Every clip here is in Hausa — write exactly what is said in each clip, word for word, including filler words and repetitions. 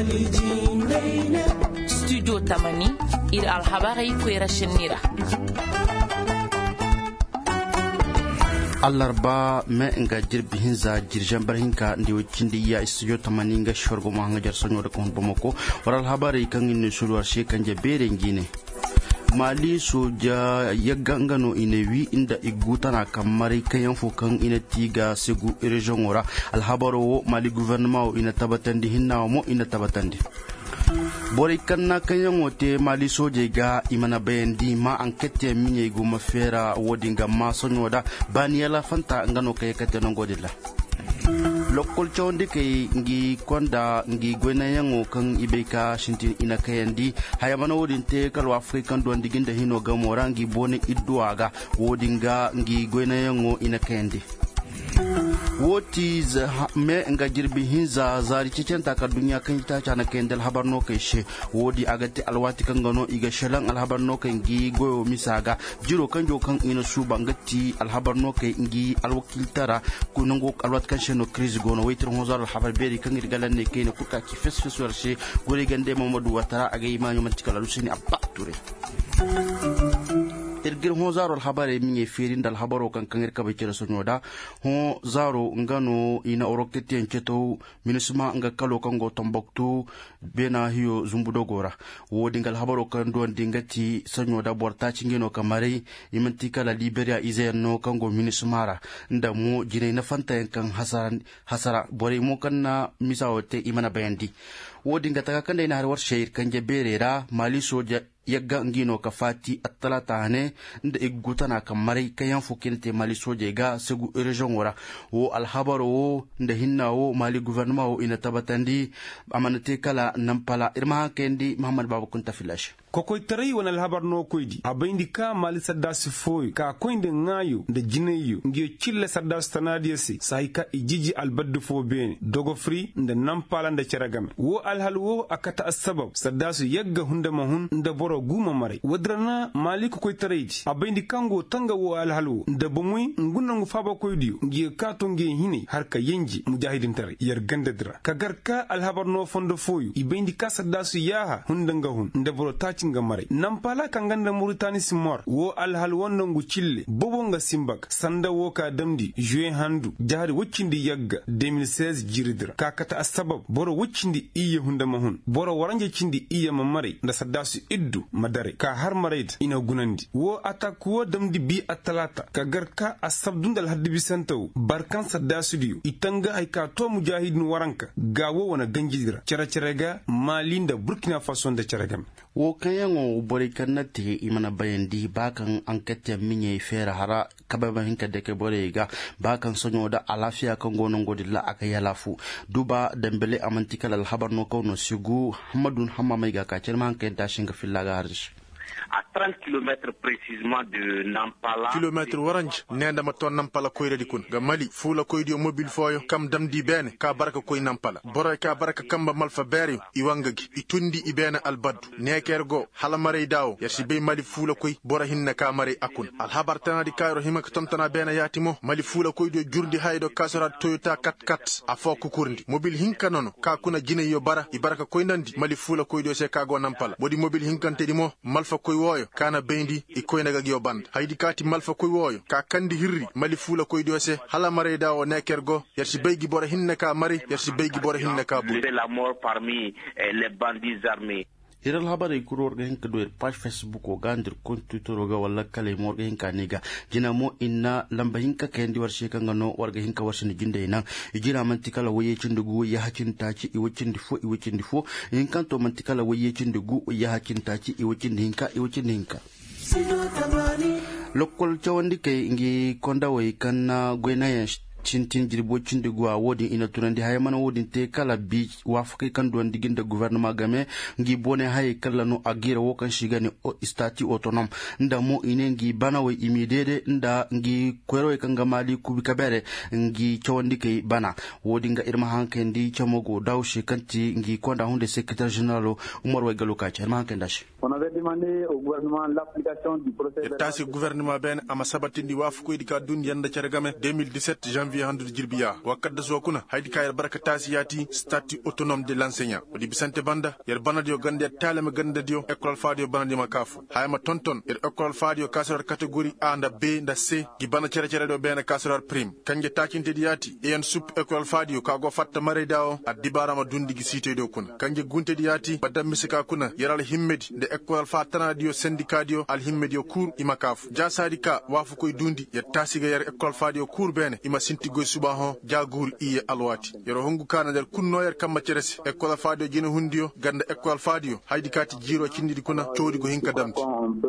studio tamani ir alhabarai kwera shinira allarba me nga jirbi hinza jirjan barhinka ndi wikindi ya studio tamani nga shorgo ma nga jar sonyo da kon bomoko waral habari kan in sulwar she kan je bere ngine mali soja ya gangano inewi inda igutana kamari kayan fukan ina tiga segu region ora alhabaro mali gouvernement ina tabatandi hinna mo ina tabatandi bori kanna kayan wote mali soje ga imana bayandi ma enquête minye go mafera wodinga ma sonyoda baniyala fanta ngano kay kate no godilla lokol chonde kay ngi konda ngi gwena yango kan ibeka shintin ina kayandi hayamana wodinte kal african don diginda hino ga morangi bone idduaga wodinga ngi gwena yango ina kayandi woti me nga jirbi hinza zari cicen ta ka dunya kan ta cana kendel habarno kai she wodi agati alwati kan gano iga shelan alhabarno kan gi goyo misaga jiro kan jo kan ina su bangati alhabarno kai ngi alwakiltara kunango alwat kan sheno crise gono waitir hozar alhabar beri kan irgalan ne kai ne kuka ki fesfes warshe gore gande mamadu watara aga imanyo mantikala lusini abba ture irgir ho zaro alhabare minye firin dal habaro kan kan irka bacira sonyoda ho zaro ngano ina oroketi encheto minisma nga kalo kan go tomboktu bena hiyo zumbudo gora wodi ngal habaro kan don dingati sonyoda borta cingeno kamare imantika la liberia izerno kan go minismara nda mo jine na fanta kan hasaran hasara bore mo kan na misawote imana bayandi wodi ngata kan dai na har war shehir kan je berera mali soja yagga ngino ka fati atalata hane nda igutana kamari kayan fukinte mali soje ga segu region wora wo alhabaro wo nda hinna wo mali gouvernement wo ina tabatandi amanate kala nampala irma kendi muhammad babakunta filash kokoy tarai wana alhabar no koydi abayndi ka mali saddas foy ka koynde ngayo nda jineyo ngiyo cille saddas tanadiyesi sayka ijiji albaddu fo bene dogo free nda nampala nda ceragame wo alhal wo akata asbab saddasu yagga hunda mahun nda boro guma mare wadrana mali kokoy taraydi abayndi kango tanga wo alhalu nda bomuy ngunangu faba koydiyo ngiyo kato ngiyo hine harka yenji mujahidin tare yar gandadra kagarka alhabar no fondo foyu ibayndi ka saddasu yaha hunda ngahun nda boro cinga mare nampala kanganda Mauritanie simor wo alhal wonno ngu cille bobo nga simbak sanda wo ka damdi juin handu jahari woccindi yagga deux mille seize jiridra kakata asbab boro woccindi iye hunda mahun boro waranje cindi iye mamare nda saddasu iddu madare ka har mareid ina gunandi wo atak wo damdi bi atalata ka garka asabdundal haddibi santaw barkan saddasu diyo itanga ay ka to mujahidin waranka gawo wana ganjidira cara carega malinda Burkina Faso nda caragam wo kayango bori kannati imana bayandi bakan enquête minye fera hara kababa hinka deke bori ga bakan sonyo da alafiya kan gonon godilla aka yalafu duba dembele amantikal alhabar no kono sigu hamadun hamma mai ga ka cerman kan tashin ga fillaga harjish à trente kilomètres précisément de Nampala. Kilomètre waranj nenda maton Nampala koyre dikun ga Mali fula koydio mobile foyo kam damdi bene ka baraka koy Nampala bora ka baraka kamba malfa beri iwangagi itundi ibena albaddu nekergo halamare dawo yarsi be Mali fula koy bora hinna ka mare akun al habar tanadi kayro himaka tontana bena yatimo Mali fula koydio jurdi haydo kasara Toyota kat kat afo kukurndi mobile hinka nono ka kuna jine yo bara ibaraka koy nandi Mali fula koydio se kago Nampala bodi mobile hinkante dimo malfa koy woyo kana bendi e koynaga gyo band haydi kati malfa koy woyo ka kandi hirri Mali fula koy dose hala mare dawo nekergo yarsi beygi bora hinne ka mari yarsi beygi bora hinne ka bu la mort parmi les bandits armés. iral habari kuro warga hinka do page Facebook o gandir kontu to roga wala kale mo warga hinka niga jina mo inna lamba hinka kendi war sheka ngano warga hinka warsini jinde ina ijina mantikala waye cindugu ya hakin taci i wacin difo i wacin difo in kanto mantikala waye cindugu ya hakin taci i wacin hinka i wacin hinka lokol chawandi kay ngi konda way kanna gwena cintin jirbo cindigwa wodi ina tunandi hay mana wodi te kala bi wafaki kan don diginda gouvernement game ngi bone hay kala no agira wo kan shigani o stati autonome nda mo ine ngi bana way imidede nda ngi kwero kan gamali kubi kabere ngi chawandi kay bana wodi nga irma hankendi chamogo dawshi kanti ngi konda hunde secrétaire général Umar way galo ka irma hankendashi on avait demandé au gouvernement l'application du procès tasi gouvernement ben ama sabatindi wafuko dika dun yanda cergame deux mille dix-sept janvier janvier handu jirbiya wakadda so kuna haydi kayar baraka tasiyati statut autonome de l'enseignant wadi bisante banda yer banadio gande talema gande dio école fadio banadi makafu hayma tonton er école fadio kasar catégorie A nda B nda C gi bana cere cere do bena kasar prime kanje takinte diati e en sup école fadio kago fatta mare dawo adibara ma dundi gi site do kuna kanje gunte diati badam misika kuna yeral himmedi de école fa tanadio syndicat dio al himmedio cour imakafu ja sadika wafu koy dundi yer tasiga yer école fadio cour bene ima sinti goy suba ho jagur iye alwati yero hongu kana der kunno yer kamma ceresi école fadio jina hundio ganda école fadio haydi kati jiro cindidi kuna coodi go hinka damti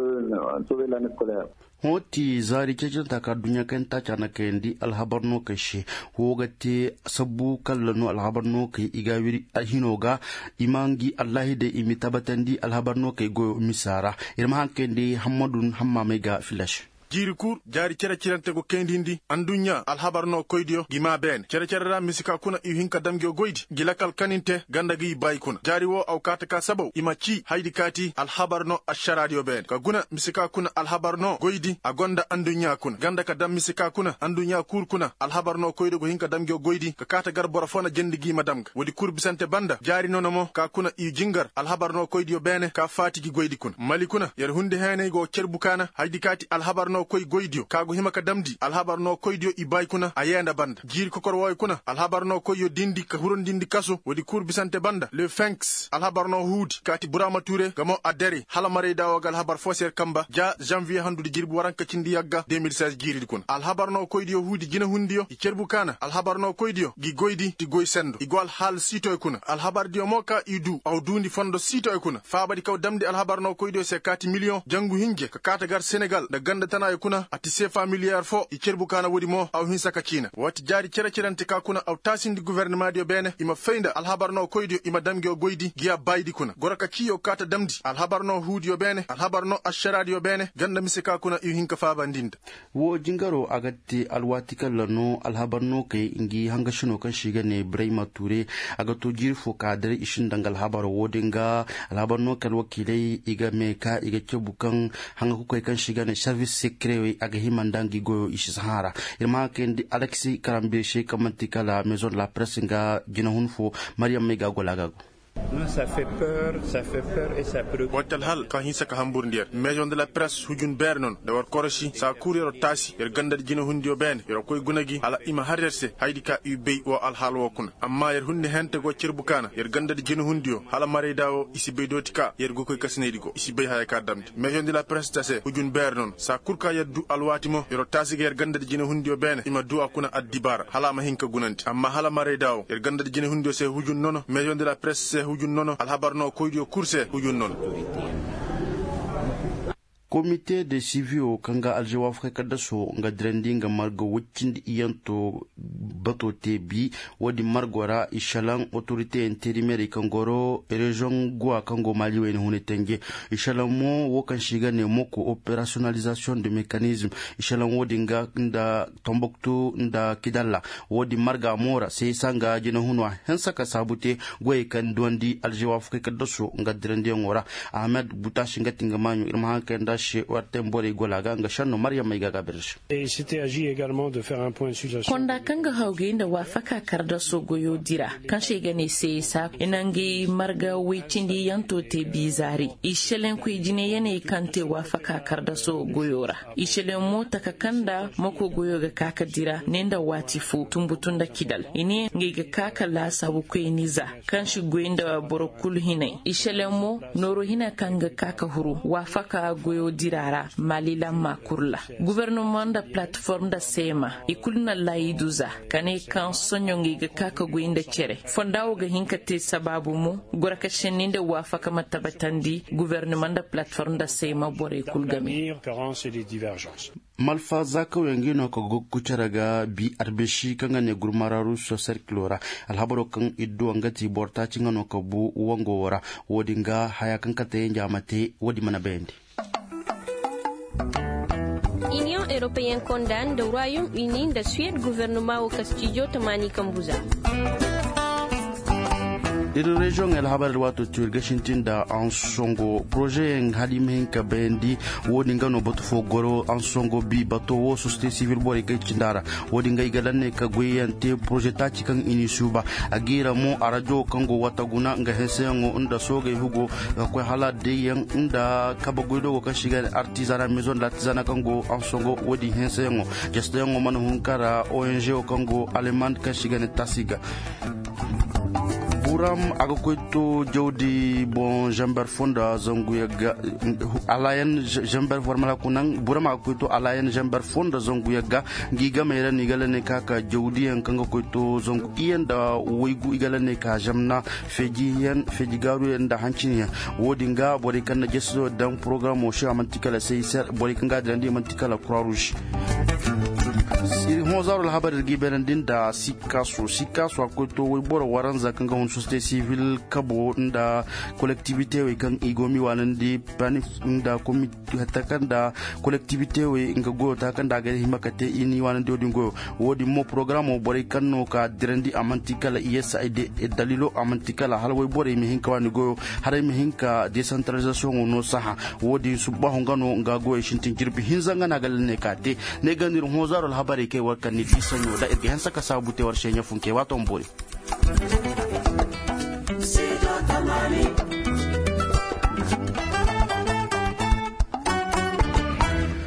hoti zari cecen taka dunya kan ta cana kendi alhabarno kashi hogate sabu kallano alhabarno kai igawiri ahinoga imangi allahi de imitabatandi alhabarno kai go misara irma hankendi hamadun hamma mega flash jiri kur jari cere cirante go kendindi andunya alhabarno koydio gima ben cere cerera misika kuna i hinka damgio goydi gilakal kaninte ganda gi bay kuna jari wo aw kata ka sabo imaci haydi kati alhabarno asharadio ben ka guna misika kuna alhabarno goydi agonda andunya kuna ganda ka dam misika kuna andunya kur kuna alhabarno koydo go hinka damgio goydi ka kata gar borafona jendi gi madamga wodi kur bisante banda jari nono mo ka kuna i jingar alhabarno koydio bene ka fati gi goydi kuna mali kuna yer hunde hene go cerbukana haydi kati alhabarno koy goydio kago himaka damdi alhabarno koydio ibay kuna ayenda banda jiri kokor woy kuna alhabarno koyo dindi ka huron dindi kaso wodi kur bisante banda le finks alhabarno hudi kati burama touré gamo adere hala mare dawagal habar fosser kamba ja janvier handude jirbu waranka cindi yagga deux mille seize jiri kuna alhabarno koydio hudi jina hundiyo i cerbu kana alhabarno koydio gi goydi ti goy sendo igol hal sito e kuna alhabardio moka idu aw dundi fondo sito e kuna faabadi kaw damdi alhabarno koydio se kati million jangu hinje ka kata gar senegal da ganda tana kuna ati sefa milliard fo i cerbu kana wodi mo aw hinsaka kina wati jari cere cerante ka kuna aw tasindi gouvernement dio bene ima feinda alhabarno koydio ima damgio goydi giya baydi kuna goraka kiyo kata damdi alhabarno hudio bene alhabarno asharadio bene ganda misika kuna i hinka fa bandinda wo jingaro agatti alwati kallano alhabarno kay ingi hanga shino kan shiga ne Ibrahima Touré agato jirfo kadare ishin dangal habaro wodinga alhabarno kal wakilai iga meka iga cebukan hanga kukai kan shiga ne service secret aga himandangi goyo ishi sahara irma kendi Alexis Karambe she kamantika la maison de la presse nga gina hunfo Mariam Mega Golagago. Non, ça fait peur, ça fait peur et ça préoccupe. Watal hal ka hinsa ka hambur ndier maison de la presse hujun bernon da war koroshi sa kuriro tasi yer gandal jina hundio ben yer koy gunagi ala ima harrese haydi ka ubey o al hal wokuna amma yer hunde hente go cirbukana yer gandal jina hundio hala mare dawo isi be dotika yer go koy kasnedi go isi be hay ka damde maison de la presse tase hujun bernon sa kurka yaddu alwatimo yer tasi yer gandal jina hundio ben ima du akuna addibara hala ma hinka gunanti amma hala mare dawo yer gandal jina hundio se hujun nono maison de la presse hujun nono alhabarno koydio kurse hujun nono comité de civio kanga aljewa afrika daso nga drendi nga margo wuccindi iyanto bato tebi wadi margora ishalan autorité intérimaire kangoro région gwa kango mali wen hunetenge ishalan mo wokan shiga ne moko opérationnalisation de mécanisme ishalan wodi nga nda Tombouctou nda Kidala wodi marga mora sai sanga jina hunwa hensaka sabute goy kan dondi aljewa afrika daso nga drendi ngora Ahmed Boutashi ngatinga manyu irma kanda Et c'était agi également de faire un point de situation. Konda kanga hauginda wafaka karda sogoyo dira kan shegane sai sa inangi marga wicindi yanto te bizari ishelen ku jine yane kante wafaka karda sogoyora ishelen mota kakanda moko goyo ga kaka dira nenda watifu tumbutunda kidal ini ngiga kaka la sabu ku niza kan shi goyinda borokul hinai ishelen mo noro hina kanga kaka huru wafaka goyo dira malila makurla gouvernement da plateforme da sema ikulna laiduza kane kan sonyongi ga kaka goyinda cere fondawo ga hinkate sababu mu goraka sheninde wafaka matabatandi gouvernement da plateforme da sema bore kulgami malfa zaka wengino ko gokucharaga bi arbeshi kanga ne gurmararu so circulora alhabaro kan iddu ngati borta cingano ko bu wongo wora wodinga haya kan kate njamate wodi mana bendi. Union européenne condamne le Royaume-Uni de Suède gouvernement au Castillo Tamani Kambuza. irin region el habar wato turgashintin da an songo projet halimin ka bendi wodi ngano boto fo goro an songo bi bato wo société civile bori kai cindara wodi ngai galanne ka goyante projet ta cikan ini suba agira mo arajo kango wata guna nga hesengo unda soge hugo ko hala de yan unda kaba goido ko shiga artisana maison l'artisanat kango an songo wodi hesengo gestengo man hunkara O N G o kango allemande ka shiga ne tasiga buram aga koyto jawdi bon jambar fonda zonguya alayen jambar formala kunang buram aga koyto alayen jambar fonda zonguya ga giga mera ni galane kaka jawdi en kanga koyto zongu iyenda woygu igalane ka jamna feji yan feji garu en da hancinya wodi nga bori kan jesso dan programme o sha mantikala sey ser bori kanga dandi mantikala croix rouge siri hozaro la habar giberan din da sikaso sikaso akoto we boro waranza kanga on société civile kabo nda collectivité we kan igomi wanandi pani nda comité hatakanda collectivité we ngago takanda ga himakate ini wanandi odingo wodi mo programme bore kanno ka direndi amantikala I S I D e dalilo amantikala halwe bore mi hinka wani go hare mi hinka décentralisation no saha wodi subaho ngano ngago e shintin jirbi hinzanga nagal ne kate ne ganir hozaro la habar ke warkan ni fisanyo da irge hansa ka sabu te warshe nya funke wato mbori.